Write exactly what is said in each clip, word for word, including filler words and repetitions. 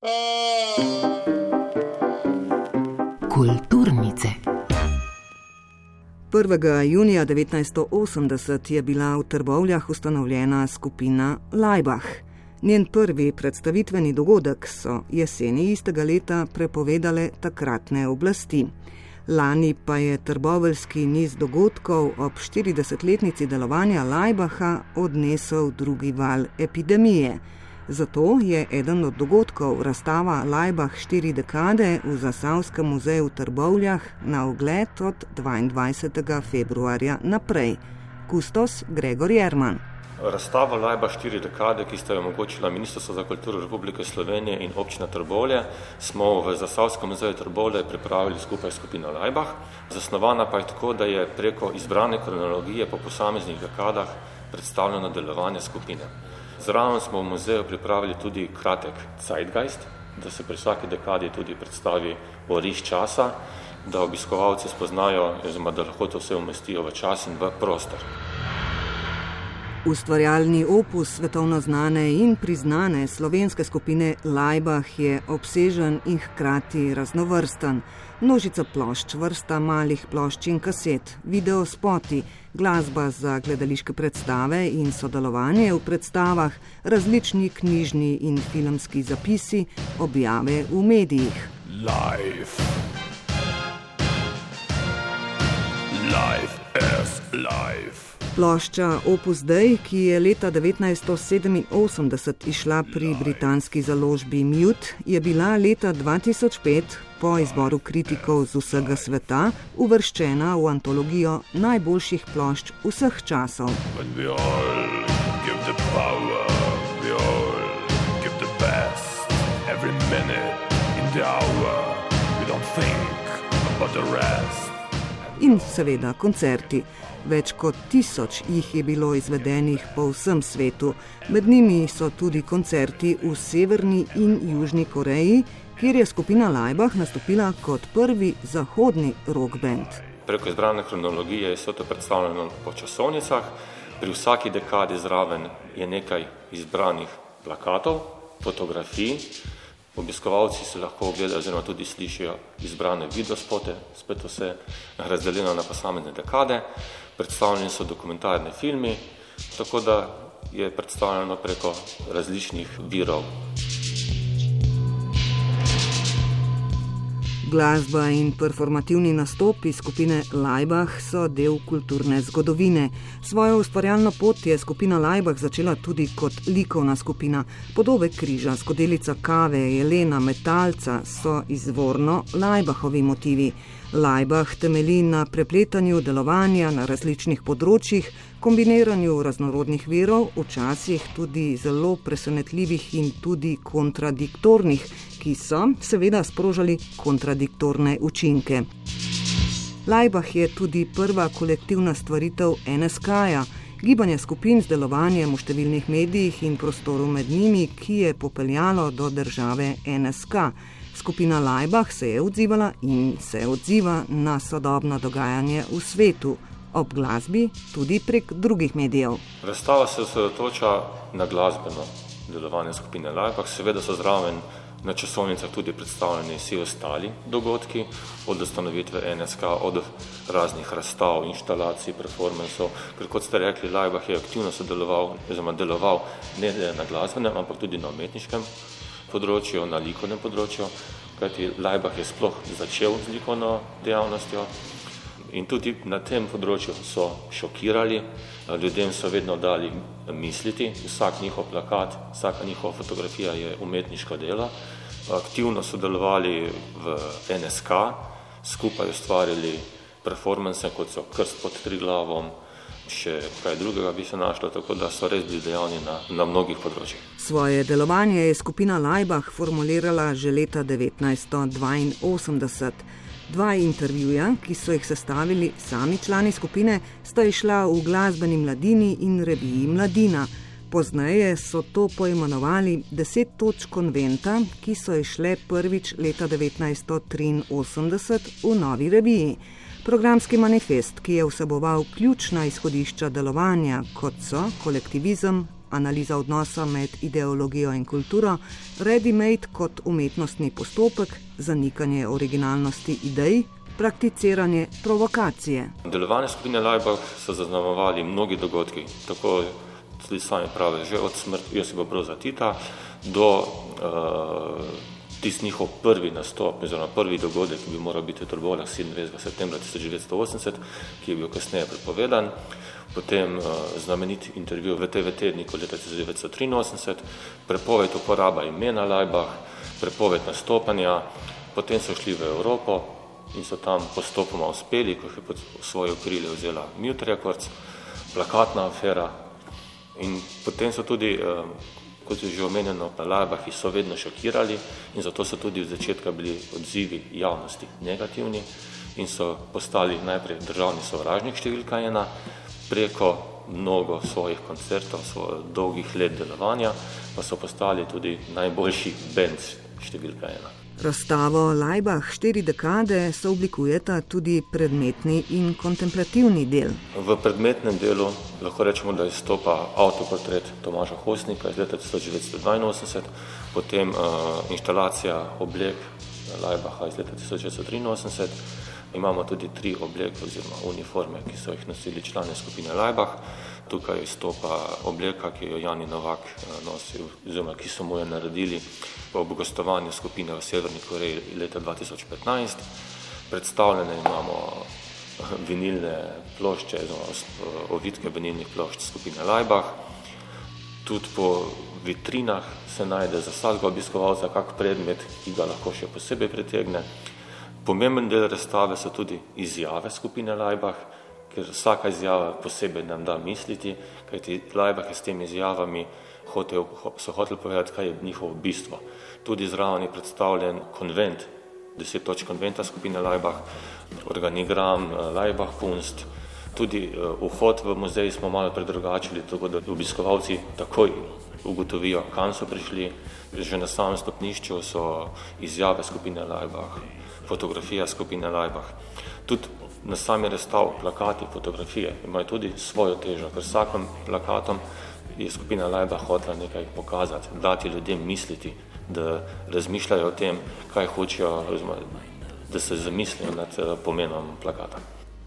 Kulturnice. prvega junija devetnajststo osemdeset je bila v Trbovljah ustanovljena skupina Laibach. Njen prvi predstavitveni dogodek so jeseni istega leta prepovedale takratne oblasti. Lani pa je trboveljski niz dogodkov ob štiridesetletnici delovanja Laibacha odnesel drugi val epidemije. Zato je eden od dogodkov razstava Laibach štiri dekade v Zasavskem muzeju v Trbovljah na ogled od dvaindvajsetega februarja naprej. Kustos Gregor Jerman. Razstava Laibach štiri dekade, ki sta jo omogočila Ministrstvo za kulturo Republike Slovenije in občina Trbovlje, smo v Zasavskem muzeju Trbovlje pripravili skupaj s skupino Laibach. Zasnovana pa je tako, da je preko izbrane kronologije po posameznih dekadah predstavljeno delovanje skupine. Zraven smo v muzeju pripravili tudi kratek Zeitgeist, da se pri vsaki dekadi tudi predstavi oriš časa, da obiskovalci spoznajo, oziroma da lahko to vse umestijo v čas in v prostor. Ustvarjalni opus svetovno znane in priznane slovenske skupine Laibach je obsežen in hkrati raznovrsten. Množica plošč, vrsta malih plošč in kaset, videospoti, glasba za gledališke predstave in sodelovanje v predstavah, različni knjižni in filmski zapisi, objave v medijih. Life. Life is life. Plošča Opus Dei, ki je leta devetnajststo sedeminosemdeset išla pri britanski založbi Mute, je bila leta dva tisoč pet po izboru kritikov z vsega sveta uvrščena v antologijo najboljših plošč vseh časov. In seveda koncerti. Več kot tisoč jih je bilo izvedenih po vsem svetu. Med njimi so tudi koncerti v Severni in Južni Koreji, kjer je skupina Laibach nastopila kot prvi zahodni rock band. Preko izbrane kronologije je vse to predstavljeno po časovnicah. Pri vsaki dekadi zraven je nekaj izbranih plakatov, fotografij. Obiskovalci se lahko ogledajo oziroma tudi slišijo izbrane videospote, spet vse razdeljeno na posamezne dekade. Predstavljeni so dokumentarni filmi, tako da je predstavljeno preko različnih virov. Glasba in performativni nastopi skupine Laibach so del kulturne zgodovine. Svojo ustvarjalno pot je skupina Laibach začela tudi kot likovna skupina. Podobe križa, skodelica kave, jelena, metalca so izvorno Laibachovi motivi. Laibach temelji na prepletanju delovanja na različnih področjih, kombiniranju raznorodnih virov, včasih tudi zelo presenetljivih in tudi kontradiktornih, ki so seveda sprožali kontradiktorne učinke. Laibach je tudi prva kolektivna stvaritev en es ka-ja, gibanje skupin z delovanjem v številnih medijih in prostoru med njimi, ki je popeljalo do države en es ka. Skupina Laibach se je odzivala in se odziva na sodobno dogajanje v svetu, ob glasbi tudi prek drugih medijev. Razstava se osredotoča na glasbeno delovanje skupine Laibach, seveda so zraven na časovnicah tudi predstavljeni vsi ostali dogodki, od ustanovitve en es ka, od raznih razstav, inštalacij, performansov, ker kot ste rekli, Laibach je aktivno sodeloval, oziroma deloval ne le na glasbenem, ampak tudi na umetniškem področju, na likovnem področju, kajti Laibach je sploh začel z likovno dejavnostjo in tudi na tem področju so šokirali, ljudem so vedno dali misliti, vsak njihov plakat, vsaka njihova fotografija je umetniško delo, aktivno sodelovali v en es ka, skupaj ustvarili performanse, kot so Krst pod Triglavom, še kaj drugega bi se našlo, tako da so res bili dejavni na, na mnogih področjih. Svoje delovanje je skupina Laibach formulirala že leta devetnajststo dvainosemdeset. Dva intervjuja, ki so jih sestavili sami člani skupine, sta išla v Glasbeni mladini in reviji Mladina. Pozneje so to poimenovali deset točk konventa, ki so išle prvič leta devetnajststo triinosemdeset v novi reviji. Programski manifest, ki je vseboval ključna izhodišča delovanja, kot so kolektivizem, analiza odnosa med ideologijo in kulturo, ready-made kot umetnostni postopek, zanikanje originalnosti idej, prakticiranje provokacije. Delovanje skupine Laibach so zaznamovali mnogi dogodki, tako tudi sami pravi, že od smrti Josipa Broza Tita do uh, tisti njihov prvi nastop, oziroma prvi dogodek, ki bi moral biti v Trbovljah sedemindvajsetega septembra tisoč devetsto osemdeset, ki je bil kasneje prepovedan, potem uh, znamenit intervju v T V tedniku leta tisoč devetsto triinosemdeset, prepoved uporaba imena Laibach, prepoved nastopanja, potem so šli v Evropo in so tam postopoma uspeli, ko je pod svoje okrilje vzela Mute Records, plakatna afera in potem so tudi, uh, kot je že omenjeno, na Laibachi so vedno šokirali in zato so tudi od začetka bili odzivi javnosti negativni in so postali najprej državni sovražnik številka ena, preko mnogo svojih koncertov, svojih dolgih let delovanja, pa so postali tudi najboljši band številka ena. Razstavo Laibach štiri dekade sooblikujeta tudi predmetni in kontemplativni del. V predmetnem delu lahko rečemo, da izstopa avtoportret Tomaža Hostnika iz leta tisoč devetsto dvainosemdeset, potem uh, inštalacija oblek Laibacha iz leta tisoč devetsto triinosemdeset. Imamo tudi tri obleke oziroma uniforme, ki so jih nosili člani skupine Laibach. Tukaj izstopa obleka, ki jo Jani Novak nosil, oziroma ki so mu jo naredili ob gostovanju skupine v Severni Koreji leta dva tisoč petnajst. Predstavljene imamo vinilne plošče, oziroma ovitke vinilnih plošč skupine Laibach. Tudi po vitrinah se najde za vsakega obiskovalca kak predmet, ki ga lahko še posebej pritegne. Pomemben del razstave so tudi izjave skupine Laibach, ker vsaka izjava posebej nam da misliti, kajti Laibach je s temi izjavami hotel, so hoteli povedati, kaj je njihovo bistvo. Tudi zraven je predstavljen konvent, deset točk konventa skupine Laibach, organigram Laibach Kunst, tudi vhod v muzej smo malo predrugačili, tako da obiskovalci takoj ugotovijo, kam so prišli. Že na samem stopnišču so izjave skupine Laibach, fotografija skupine Laibach. Tudi na sami razstav plakati, fotografije imajo tudi svojo težo, ker vsakim plakatom je skupina Laibach hotela nekaj pokazati, dati ljudem misliti, da razmišljajo o tem, kaj hočejo, da se zamislijo nad pomenom plakata.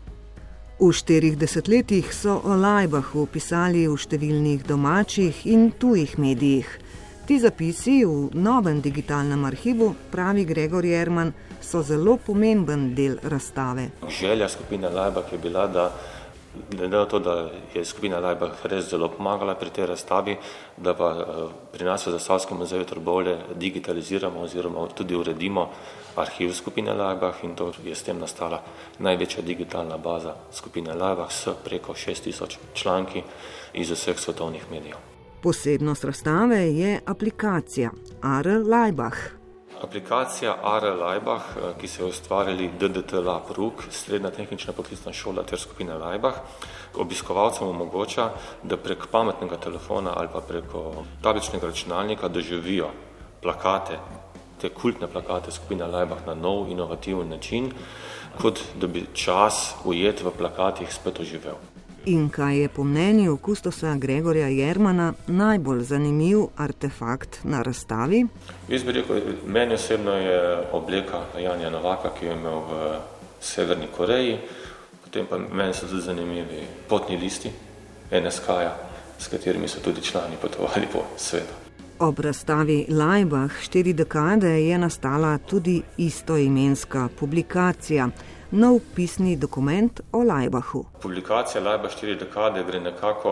V štirih desetletjih so o Laibachu pisali v številnih domačih in tujih medijih. Ti zapisi v novem digitalnem arhivu, pravi Gregor Jerman, so zelo pomemben del razstave. Želja skupine Laibach je bila, da glede na to, da je skupina Laibach res zelo pomagala pri tej razstavi, da pa pri nas v Zasavskem muzeju Trbovlje digitaliziramo oziroma tudi uredimo arhiv skupine Laibach in to je s tem nastala največja digitalna baza skupine Laibach s preko šest tisoč članki iz vseh svetovnih medijev. Posebnost razstave je aplikacija A R Laibach. Aplikacija A R Laibach, ki so jo ustvarili D D T Lab Ruk, Srednja tehnična poklicna šola ter skupina Laibach, obiskovalcem omogoča, da prek pametnega telefona ali pa preko tabličnega računalnika doživijo plakate, te kultne plakate skupine Laibach na nov, inovativen način, kot da bi čas ujet v plakatih spet oživel. In kaj je po mnenju kustosa Gregorja Jermana najbolj zanimiv artefakt na razstavi? Jaz bi rekel, meni osebno je obleka Janja Novaka, ki jo je imel v Severni Koreji, potem pa meni so tudi zanimivi potni listi N S K-ja, s katerimi so tudi člani potovali po svetu. Ob razstavi Laibach štiri dekade je nastala tudi istoimenska publikacija, nov pisni dokument o Laibachu. Publikacija Laibach štiri dekade gre nekako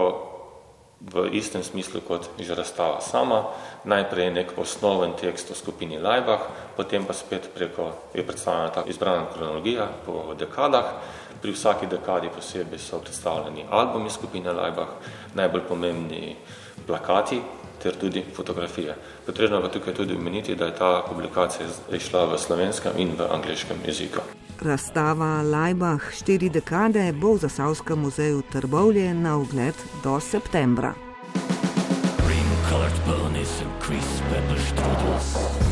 v istem smislu kot že razstava sama. Najprej je nek osnoven tekst o skupini Laibach, potem pa spet preko je predstavljena ta izbrana kronologija po dekadah. Pri vsaki dekadi posebej so predstavljeni albumi skupine Laibach, najbolj pomembni plakati ter tudi fotografije. Potrebno pa tukaj tudi omeniti, da je ta publikacija išla v slovenskem in v angleškem jeziku. Razstava Laibach štiri dekade bo v Zasavskem muzeju Trbovlje na ogled do septembra. Cream-colored bunnies and crisp apple strudels.